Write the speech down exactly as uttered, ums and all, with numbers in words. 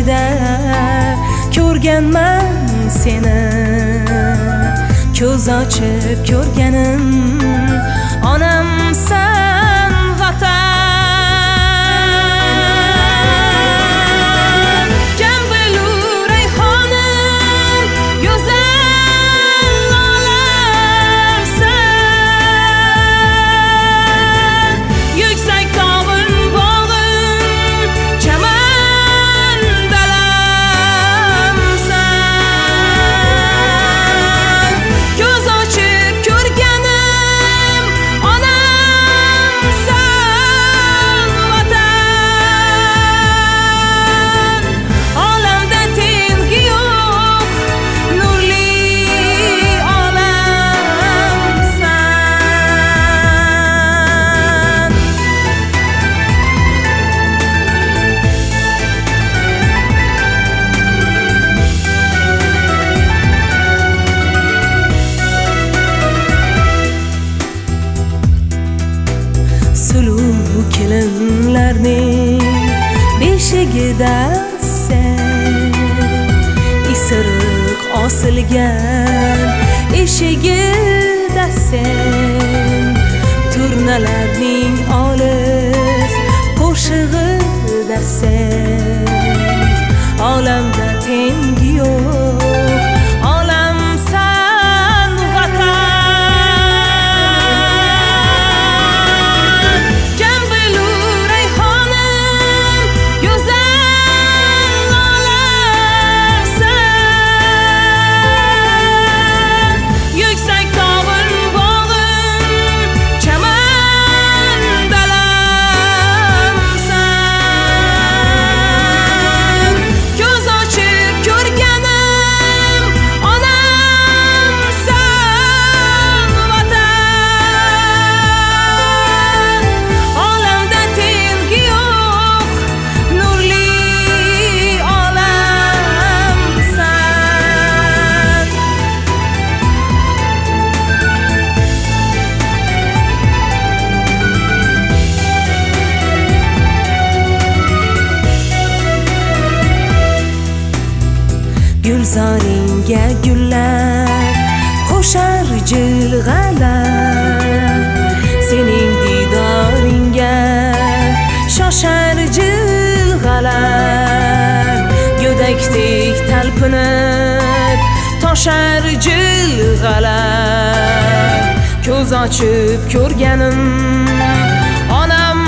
ichida ko'rganman seni. Ko'z ochib ko'rganim onamsan vatan. Jambilu rayhonim go'zal olamsan. Yuksak tog'im bog'im chaman dalamsan. Ko'z ochib ko'rganim onamsan vatan. Olamda tengi yo'q nurli olamsan. Suluv kelinlarning beshigida sen, isiriq osilgan eshigida sen, turnalarning olis qo'shig'ida sen. Olamda tengi yo'q olamsan vatan. Jambilu rayhonim go'zal olamsan. Yuksak tog'im bog'im chaman dalamsan. Ko'z ochib ko'rganim onamsan vatan. Olamda tengi yo'q nurli olamsan. Gulzoringga gullar qo'shar jilg'alar, sening didoringga shoshar jilg'alar. Go'dakdek talpinib toshar jilg'alar. Ko'z ochib ko'rganim onam